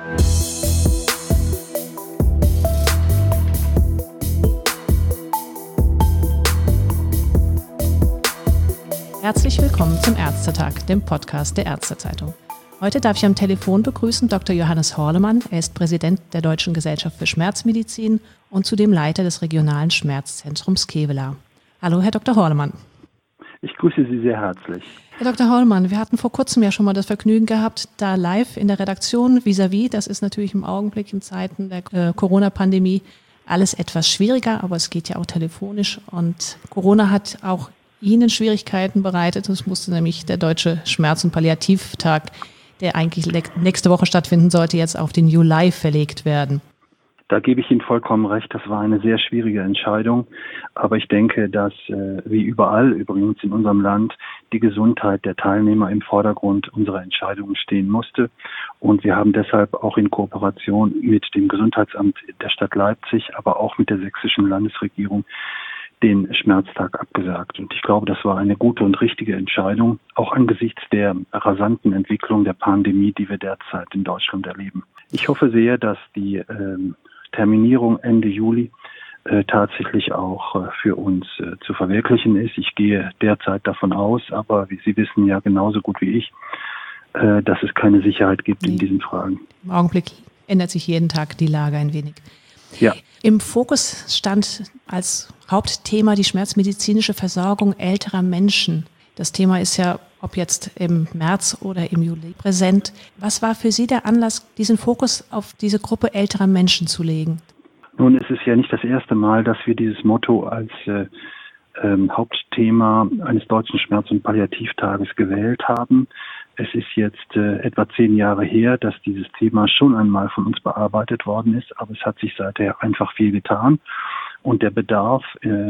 Herzlich willkommen zum Ärztetag, dem Podcast der Ärztezeitung. Heute darf ich am Telefon begrüßen Dr. Johannes Horlemann. Er ist Präsident der Deutschen Gesellschaft für Schmerzmedizin und zudem Leiter des regionalen Schmerzzentrums Kevelaer. Hallo, Herr Dr. Horlemann. Ich grüße Sie sehr herzlich. Herr Dr. Horlemann, wir hatten vor kurzem ja schon mal das Vergnügen gehabt, da live in der Redaktion vis-à-vis, das ist natürlich im Augenblick in Zeiten der Corona-Pandemie alles etwas schwieriger, aber es geht ja auch telefonisch und Corona hat auch Ihnen Schwierigkeiten bereitet. Es musste nämlich der Deutsche Schmerz- und Palliativtag, der eigentlich nächste Woche stattfinden sollte, jetzt auf den Juli verlegt werden. Da gebe ich Ihnen vollkommen recht. Das war eine sehr schwierige Entscheidung. Aber ich denke, dass wie überall übrigens in unserem Land die Gesundheit der Teilnehmer im Vordergrund unserer Entscheidungen stehen musste. Und wir haben deshalb auch in Kooperation mit dem Gesundheitsamt der Stadt Leipzig, aber auch mit der sächsischen Landesregierung den Schmerztag abgesagt. Und ich glaube, das war eine gute und richtige Entscheidung, auch angesichts der rasanten Entwicklung der Pandemie, die wir derzeit in Deutschland erleben. Ich hoffe sehr, dass die Terminierung Ende Juli tatsächlich auch für uns zu verwirklichen ist. Ich gehe derzeit davon aus, aber wie Sie wissen ja genauso gut wie ich, dass es keine Sicherheit gibt in diesen Fragen. Im Augenblick ändert sich jeden Tag die Lage ein wenig. Ja. Im Fokus stand als Hauptthema die schmerzmedizinische Versorgung älterer Menschen. Das Thema ist ja, ob jetzt im März oder im Juli präsent. Was war für Sie der Anlass, diesen Fokus auf diese Gruppe älterer Menschen zu legen? Nun, es ist ja nicht das erste Mal, dass wir dieses Motto als Hauptthema eines deutschen Schmerz- und Palliativtages gewählt haben. Es ist jetzt etwa 10 Jahre her, dass dieses Thema schon einmal von uns bearbeitet worden ist, aber es hat sich seither einfach viel getan. Und der Bedarf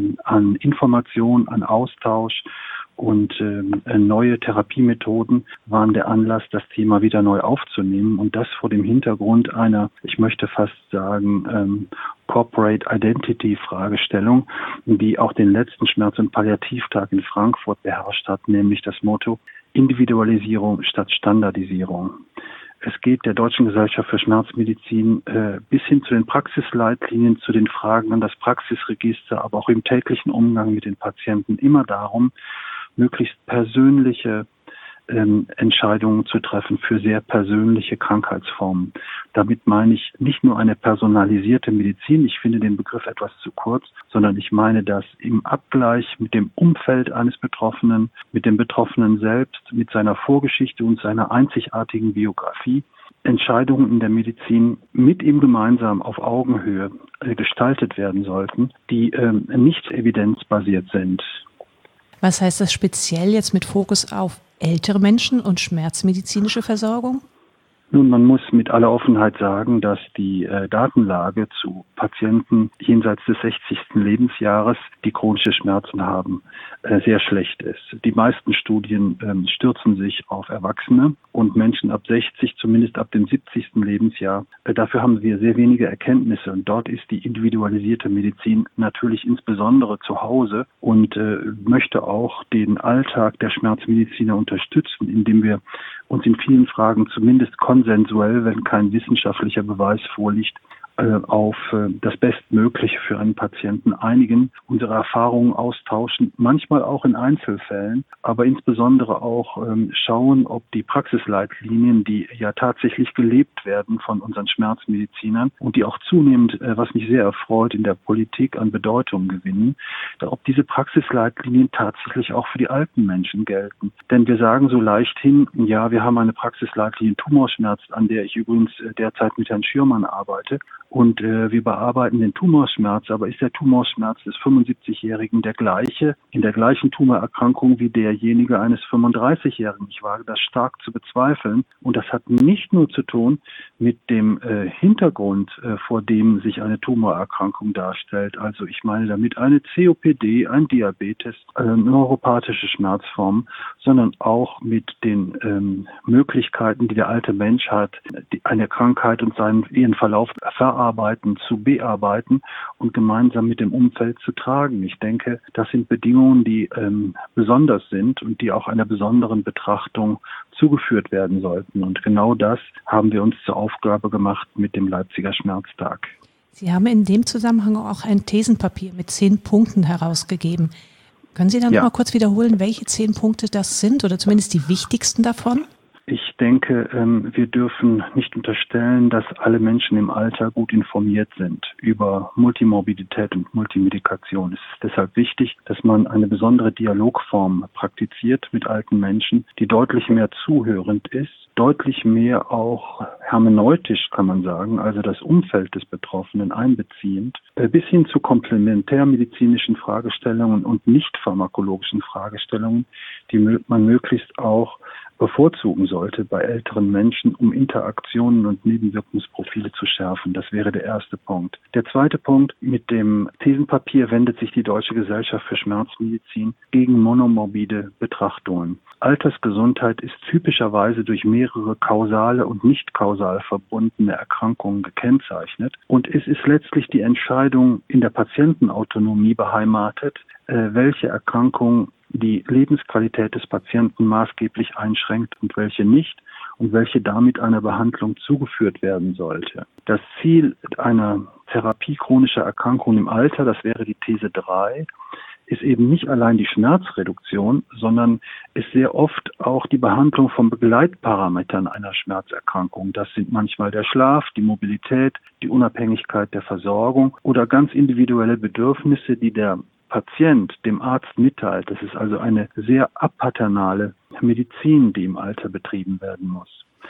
an Information, an Austausch und neue Therapiemethoden waren der Anlass, das Thema wieder neu aufzunehmen. Und das vor dem Hintergrund einer, ich möchte fast sagen, Corporate Identity Fragestellung, die auch den letzten Schmerz- und Palliativtag in Frankfurt beherrscht hat, nämlich das Motto Individualisierung statt Standardisierung. Es geht der Deutschen Gesellschaft für Schmerzmedizin bis hin zu den Praxisleitlinien, zu den Fragen an das Praxisregister, aber auch im täglichen Umgang mit den Patienten immer darum, möglichst persönliche Entscheidungen zu treffen für sehr persönliche Krankheitsformen. Damit meine ich nicht nur eine personalisierte Medizin, ich finde den Begriff etwas zu kurz, sondern ich meine das im Abgleich mit dem Umfeld eines Betroffenen, mit dem Betroffenen selbst, mit seiner Vorgeschichte und seiner einzigartigen Biografie, Entscheidungen in der Medizin mit ihm gemeinsam auf Augenhöhe gestaltet werden sollten, die nicht evidenzbasiert sind. Was heißt das speziell jetzt mit Fokus auf ältere Menschen und schmerzmedizinische Versorgung? Nun, man muss mit aller Offenheit sagen, dass die Datenlage zu Patienten jenseits des 60. Lebensjahres, die chronische Schmerzen haben, sehr schlecht ist. Die meisten Studien stürzen sich auf Erwachsene und Menschen ab 60, zumindest ab dem 70. Lebensjahr. Dafür haben wir sehr wenige Erkenntnisse und dort ist die individualisierte Medizin natürlich insbesondere zu Hause und möchte auch den Alltag der Schmerzmediziner unterstützen, indem wir uns in vielen Fragen zumindest konsensuell, wenn kein wissenschaftlicher Beweis vorliegt, auf das Bestmögliche für einen Patienten einigen, unsere Erfahrungen austauschen, manchmal auch in Einzelfällen, aber insbesondere auch schauen, ob die Praxisleitlinien, die ja tatsächlich gelebt werden von unseren Schmerzmedizinern und die auch zunehmend, was mich sehr erfreut, in der Politik an Bedeutung gewinnen, ob diese Praxisleitlinien tatsächlich auch für die alten Menschen gelten. Denn wir sagen so leichthin, ja, wir haben eine Praxisleitlinie Tumorschmerz, an der ich übrigens derzeit mit Herrn Schürmann arbeite. Und wir bearbeiten den Tumorschmerz, aber ist der Tumorschmerz des 75-Jährigen der gleiche, in der gleichen Tumorerkrankung wie derjenige eines 35-Jährigen? Ich wage das stark zu bezweifeln. Und das hat nicht nur zu tun mit dem Hintergrund, vor dem sich eine Tumorerkrankung darstellt. Also ich meine damit eine COPD, ein Diabetes, neuropathische Schmerzformen, sondern auch mit den Möglichkeiten, die der alte Mensch hat, eine Krankheit und ihren Verlauf erarbeiten, zu bearbeiten und gemeinsam mit dem Umfeld zu tragen. Ich denke, das sind Bedingungen, die besonders sind und die auch einer besonderen Betrachtung zugeführt werden sollten. Und genau das haben wir uns zur Aufgabe gemacht mit dem Leipziger Schmerztag. Sie haben in dem Zusammenhang auch ein Thesenpapier mit 10 Punkten herausgegeben. Können Sie dann noch mal kurz wiederholen, welche 10 Punkte das sind oder zumindest die wichtigsten davon? Ich denke, wir dürfen nicht unterstellen, dass alle Menschen im Alter gut informiert sind über Multimorbidität und Multimedikation. Es ist deshalb wichtig, dass man eine besondere Dialogform praktiziert mit alten Menschen, die deutlich mehr zuhörend ist, deutlich mehr auch hermeneutisch, kann man sagen, also das Umfeld des Betroffenen einbeziehend, bis hin zu komplementärmedizinischen Fragestellungen und nicht pharmakologischen Fragestellungen, die man möglichst auch bevorzugen sollte bei älteren Menschen, um Interaktionen und Nebenwirkungsprofile zu schärfen. Das wäre der erste Punkt. Der zweite Punkt, mit dem Thesenpapier wendet sich die Deutsche Gesellschaft für Schmerzmedizin gegen monomorbide Betrachtungen. Altersgesundheit ist typischerweise durch mehrere kausale und nicht kausal verbundene Erkrankungen gekennzeichnet. Und es ist letztlich die Entscheidung in der Patientenautonomie beheimatet, welche Erkrankung die Lebensqualität des Patienten maßgeblich einschränkt und welche nicht und welche damit einer Behandlung zugeführt werden sollte. Das Ziel einer Therapie chronischer Erkrankungen im Alter, das wäre die These 3, ist eben nicht allein die Schmerzreduktion, sondern ist sehr oft auch die Behandlung von Begleitparametern einer Schmerzerkrankung. Das sind manchmal der Schlaf, die Mobilität, die Unabhängigkeit der Versorgung oder ganz individuelle Bedürfnisse, die der Patient dem Arzt mitteilt. Das ist also eine sehr apaternale Medizin, die im Alter betrieben werden muss.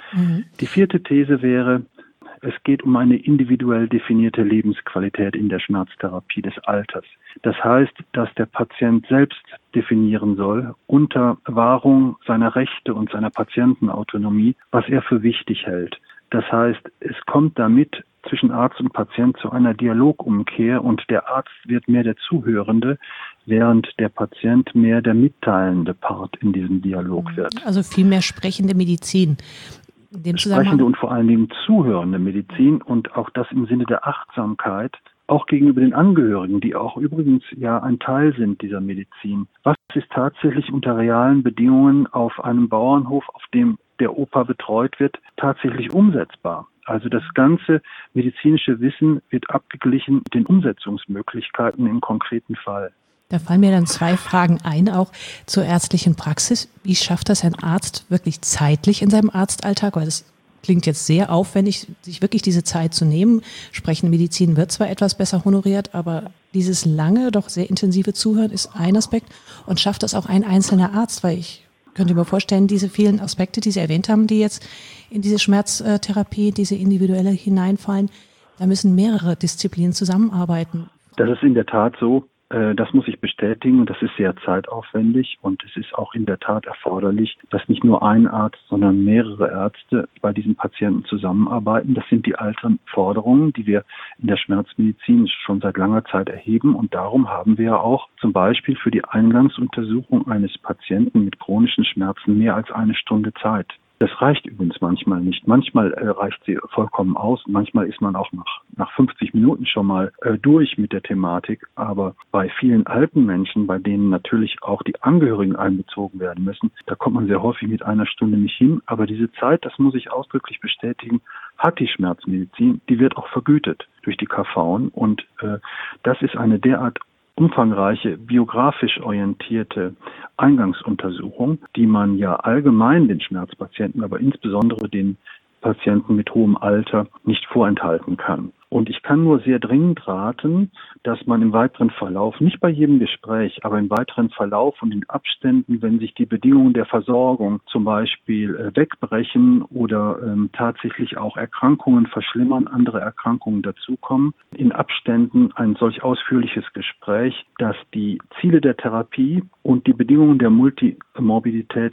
Die vierte These wäre, es geht um eine individuell definierte Lebensqualität in der Schmerztherapie des Alters. Das heißt, dass der Patient selbst definieren soll, unter Wahrung seiner Rechte und seiner Patientenautonomie, was er für wichtig hält. Das heißt, es kommt damit zwischen Arzt und Patient zu einer Dialogumkehr und der Arzt wird mehr der Zuhörende, während der Patient mehr der mitteilende Part in diesem Dialog wird. Also viel mehr sprechende Medizin. Sprechende und vor allen Dingen zuhörende Medizin und auch das im Sinne der Achtsamkeit, auch gegenüber den Angehörigen, die auch übrigens ja ein Teil sind dieser Medizin. Was ist tatsächlich unter realen Bedingungen auf einem Bauernhof, auf dem der Opa betreut wird, tatsächlich umsetzbar? Also das ganze medizinische Wissen wird abgeglichen mit den Umsetzungsmöglichkeiten im konkreten Fall. Da fallen mir dann 2 Fragen ein, auch zur ärztlichen Praxis. Wie schafft das ein Arzt wirklich zeitlich in seinem Arztalltag? Weil das klingt jetzt sehr aufwendig, sich wirklich diese Zeit zu nehmen. Sprechende Medizin wird zwar etwas besser honoriert, aber dieses lange, doch sehr intensive Zuhören ist ein Aspekt. Und schafft das auch ein einzelner Arzt? Weil ich könnte mir vorstellen, diese vielen Aspekte, die Sie erwähnt haben, die jetzt in diese Schmerztherapie, diese individuelle hineinfallen, da müssen mehrere Disziplinen zusammenarbeiten. Das ist in der Tat so. Das muss ich bestätigen und das ist sehr zeitaufwendig und es ist auch in der Tat erforderlich, dass nicht nur ein Arzt, sondern mehrere Ärzte bei diesen Patienten zusammenarbeiten. Das sind die alten Forderungen, die wir in der Schmerzmedizin schon seit langer Zeit erheben und darum haben wir auch zum Beispiel für die Eingangsuntersuchung eines Patienten mit chronischen Schmerzen mehr als 1 Stunde Zeit. Das reicht übrigens manchmal nicht. Manchmal reicht sie vollkommen aus. Manchmal ist man auch nach 50 Minuten schon mal durch mit der Thematik. Aber bei vielen alten Menschen, bei denen natürlich auch die Angehörigen einbezogen werden müssen, da kommt man sehr häufig mit 1 Stunde nicht hin. Aber diese Zeit, das muss ich ausdrücklich bestätigen, hat die Schmerzmedizin. Die wird auch vergütet durch die KV. Und das ist eine derart umfangreiche, biografisch orientierte Eingangsuntersuchung, die man ja allgemein den Schmerzpatienten, aber insbesondere den Patienten mit hohem Alter nicht vorenthalten kann. Und ich kann nur sehr dringend raten, dass man im weiteren Verlauf, nicht bei jedem Gespräch, aber im weiteren Verlauf und in Abständen, wenn sich die Bedingungen der Versorgung zum Beispiel wegbrechen oder tatsächlich auch Erkrankungen verschlimmern, andere Erkrankungen dazukommen, in Abständen ein solch ausführliches Gespräch, das die Ziele der Therapie und die Bedingungen der Multimorbidität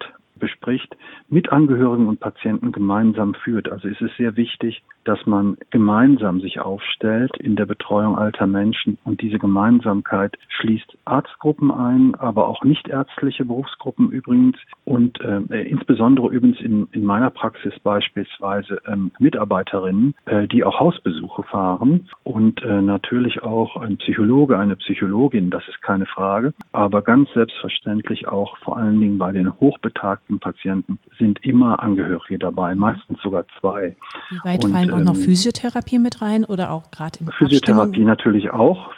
bespricht, mit Angehörigen und Patienten gemeinsam führt. Also es ist sehr wichtig, dass man gemeinsam sich aufstellt in der Betreuung alter Menschen. Und diese Gemeinsamkeit schließt Arztgruppen ein, aber auch nichtärztliche Berufsgruppen übrigens. Und insbesondere übrigens in meiner Praxis beispielsweise Mitarbeiterinnen, die auch Hausbesuche fahren. Und natürlich auch ein Psychologe, eine Psychologin, das ist keine Frage. Aber ganz selbstverständlich auch vor allen Dingen bei den hochbetagten Patienten sind immer Angehörige dabei, meistens sogar 2. Wie weit fallen auch noch Physiotherapie mit rein oder auch gerade in Physiotherapie natürlich auch.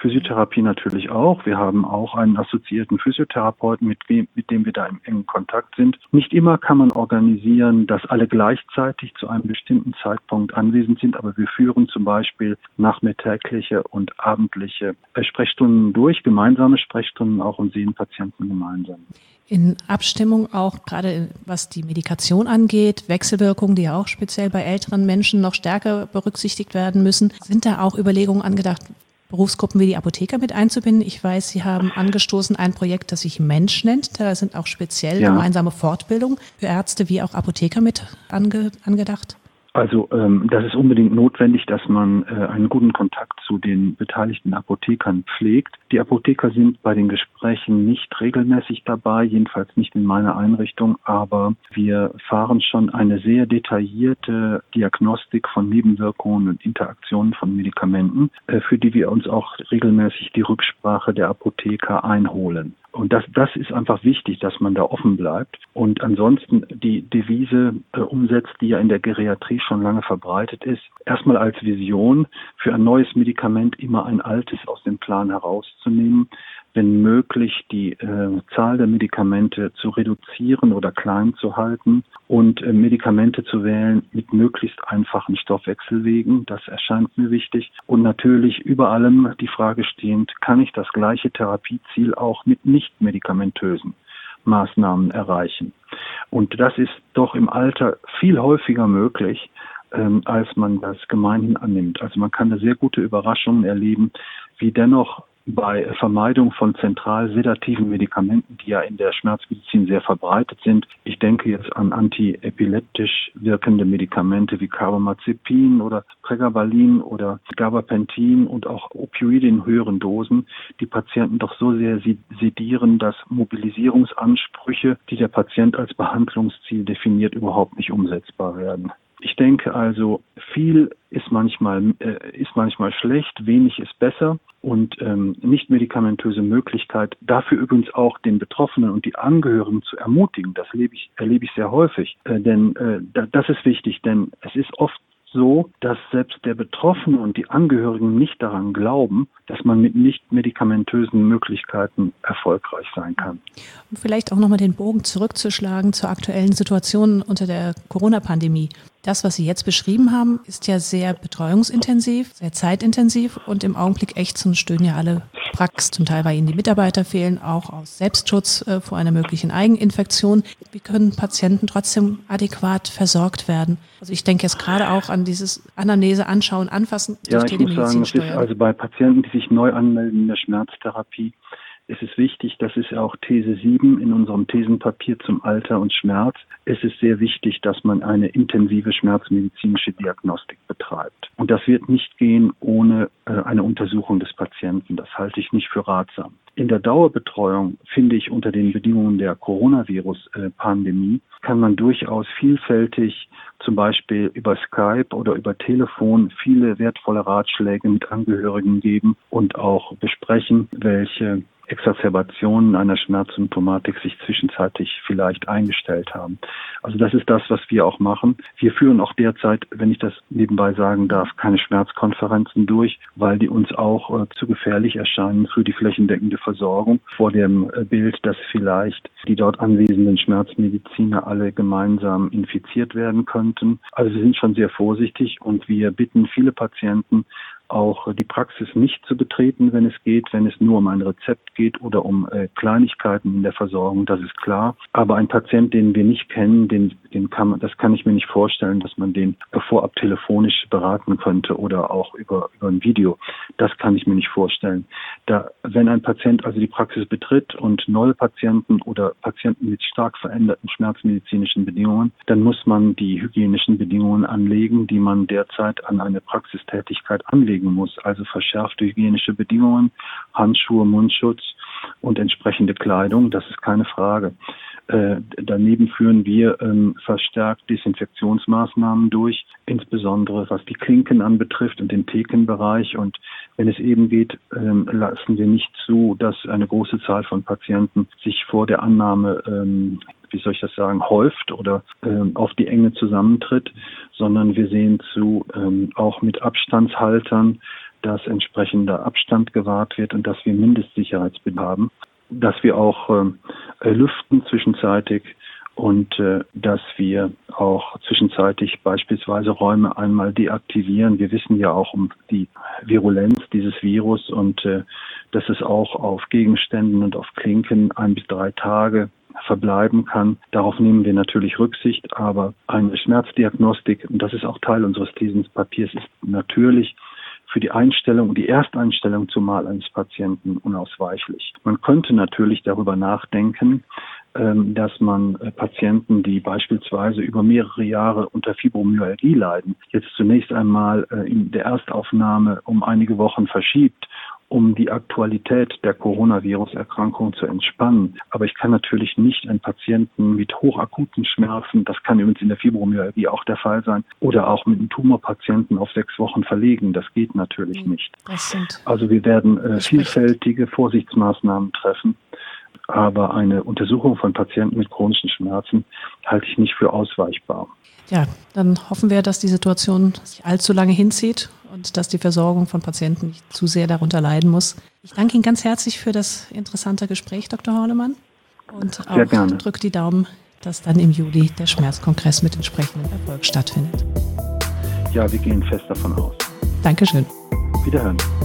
Wir haben auch einen assoziierten Physiotherapeuten, mit dem wir da im engen Kontakt sind. Nicht immer kann man organisieren, dass alle gleichzeitig zu einem bestimmten Zeitpunkt anwesend sind, aber wir führen zum Beispiel nachmittägliche und abendliche Sprechstunden durch, gemeinsame Sprechstunden auch und sehen Patienten gemeinsam. In Abstimmung auch gerade was die Medikation angeht, Wechselwirkungen, die ja auch speziell bei älteren Menschen noch stärker berücksichtigt werden müssen. Sind da auch Überlegungen angedacht, Berufsgruppen wie die Apotheker mit einzubinden? Ich weiß, Sie haben angestoßen ein Projekt, das sich Mensch nennt. Da sind auch speziell gemeinsame Fortbildungen für Ärzte wie auch Apotheker mit angedacht. Also das ist unbedingt notwendig, dass man einen guten Kontakt zu den beteiligten Apothekern pflegt. Die Apotheker sind bei den Gesprächen nicht regelmäßig dabei, jedenfalls nicht in meiner Einrichtung, aber wir fahren schon eine sehr detaillierte Diagnostik von Nebenwirkungen und Interaktionen von Medikamenten, für die wir uns auch regelmäßig die Rücksprache der Apotheker einholen. Und das ist einfach wichtig, dass man da offen bleibt und ansonsten die Devise umsetzt, die ja in der Geriatrie schon lange verbreitet ist. Erstmal als Vision für ein neues Medikament immer ein altes aus dem Plan herauszunehmen, wenn möglich die Zahl der Medikamente zu reduzieren oder klein zu halten und Medikamente zu wählen mit möglichst einfachen Stoffwechselwegen. Das erscheint mir wichtig. Und natürlich über allem die Frage stehend, kann ich das gleiche Therapieziel auch mit nicht medikamentösen Maßnahmen erreichen? Und das ist doch im Alter viel häufiger möglich, als man das gemeinhin annimmt. Also man kann da sehr gute Überraschungen erleben, wie dennoch bei Vermeidung von zentral sedativen Medikamenten, die ja in der Schmerzmedizin sehr verbreitet sind. Ich denke jetzt an antiepileptisch wirkende Medikamente wie Carbamazepin oder Pregabalin oder Gabapentin und auch Opioide in höheren Dosen, die Patienten doch so sehr sedieren, dass Mobilisierungsansprüche, die der Patient als Behandlungsziel definiert, überhaupt nicht umsetzbar werden. Ich denke also, viel ist manchmal schlecht, wenig ist besser und nicht medikamentöse Möglichkeit, dafür übrigens auch den Betroffenen und die Angehörigen zu ermutigen. Das erlebe ich sehr häufig, denn das ist wichtig, denn es ist oft so, dass selbst der Betroffene und die Angehörigen nicht daran glauben, dass man mit nicht medikamentösen Möglichkeiten erfolgreich sein kann. Um vielleicht auch nochmal den Bogen zurückzuschlagen zur aktuellen Situation unter der Corona-Pandemie. Das, was Sie jetzt beschrieben haben, ist ja sehr betreuungsintensiv, sehr zeitintensiv und im Augenblick ächzen stöhnen ja alle Praxen, zum Teil, weil ihnen die Mitarbeiter fehlen, auch aus Selbstschutz vor einer möglichen Eigeninfektion. Wie können Patienten trotzdem adäquat versorgt werden? Also ich denke jetzt gerade auch an dieses Anamnese anschauen, anfassen durch Telemedizin steuern. Ja, also bei Patienten, die sich neu anmelden in der Schmerztherapie, es ist wichtig, das ist ja auch These 7 in unserem Thesenpapier zum Alter und Schmerz. Es ist sehr wichtig, dass man eine intensive schmerzmedizinische Diagnostik betreibt. Und das wird nicht gehen ohne eine Untersuchung des Patienten. Das halte ich nicht für ratsam. In der Dauerbetreuung finde ich unter den Bedingungen der Coronavirus-Pandemie kann man durchaus vielfältig zum Beispiel über Skype oder über Telefon viele wertvolle Ratschläge mit Angehörigen geben und auch besprechen, welche Exacerbationen einer Schmerzsymptomatik sich zwischenzeitlich vielleicht eingestellt haben. Also das ist das, was wir auch machen. Wir führen auch derzeit, wenn ich das nebenbei sagen darf, keine Schmerzkonferenzen durch, weil die uns auch zu gefährlich erscheinen für die flächendeckende Versorgung vor dem Bild, dass vielleicht die dort anwesenden Schmerzmediziner alle gemeinsam infiziert werden könnten. Also wir sind schon sehr vorsichtig und wir bitten viele Patienten, auch die Praxis nicht zu betreten, wenn es geht, wenn es nur um ein Rezept geht oder um Kleinigkeiten in der Versorgung, das ist klar. Aber ein Patient, den wir nicht kennen, das kann ich mir nicht vorstellen, dass man den vorab telefonisch beraten könnte oder auch über ein Video. Das kann ich mir nicht vorstellen. Wenn ein Patient also die Praxis betritt und neue Patienten oder Patienten mit stark veränderten schmerzmedizinischen Bedingungen, dann muss man die hygienischen Bedingungen anlegen, die man derzeit an eine Praxistätigkeit anlegen muss. Also verschärfte hygienische Bedingungen, Handschuhe, Mundschutz und entsprechende Kleidung, das ist keine Frage. Daneben führen wir verstärkt Desinfektionsmaßnahmen durch, insbesondere was die Klinken anbetrifft und den Thekenbereich. Und wenn es eben geht, lassen wir nicht zu, dass eine große Zahl von Patienten sich vor der Annahme häuft oder auf die Enge zusammentritt, sondern wir sehen zu, auch mit Abstandshaltern, dass entsprechender Abstand gewahrt wird und dass wir Mindestsicherheitsbedarf haben, dass wir auch lüften zwischenzeitig und dass wir auch zwischenzeitig beispielsweise Räume einmal deaktivieren. Wir wissen ja auch um die Virulenz dieses Virus und dass es auch auf Gegenständen und auf Klinken 1 bis 3 Tage verbleiben kann. Darauf nehmen wir natürlich Rücksicht, aber eine Schmerzdiagnostik, und das ist auch Teil unseres Thesenpapiers, ist natürlich für die Einstellung, die Ersteinstellung zumal eines Patienten unausweichlich. Man könnte natürlich darüber nachdenken, dass man Patienten, die beispielsweise über mehrere Jahre unter Fibromyalgie leiden, jetzt zunächst einmal in der Erstaufnahme um einige Wochen verschiebt, um die Aktualität der Coronavirus-Erkrankung zu entspannen. Aber ich kann natürlich nicht einen Patienten mit hochakuten Schmerzen, das kann übrigens in der Fibromyalgie auch der Fall sein, oder auch mit einem Tumorpatienten auf 6 Wochen verlegen. Das geht natürlich nicht. Also wir werden vielfältige Vorsichtsmaßnahmen treffen. Aber eine Untersuchung von Patienten mit chronischen Schmerzen halte ich nicht für ausweichbar. Ja, dann hoffen wir, dass die Situation sich allzu lange hinzieht und dass die Versorgung von Patienten nicht zu sehr darunter leiden muss. Ich danke Ihnen ganz herzlich für das interessante Gespräch, Dr. Horlemann. Und auch drückt die Daumen, dass dann im Juli der Schmerzkongress mit entsprechendem Erfolg stattfindet. Ja, wir gehen fest davon aus. Dankeschön. Wiederhören.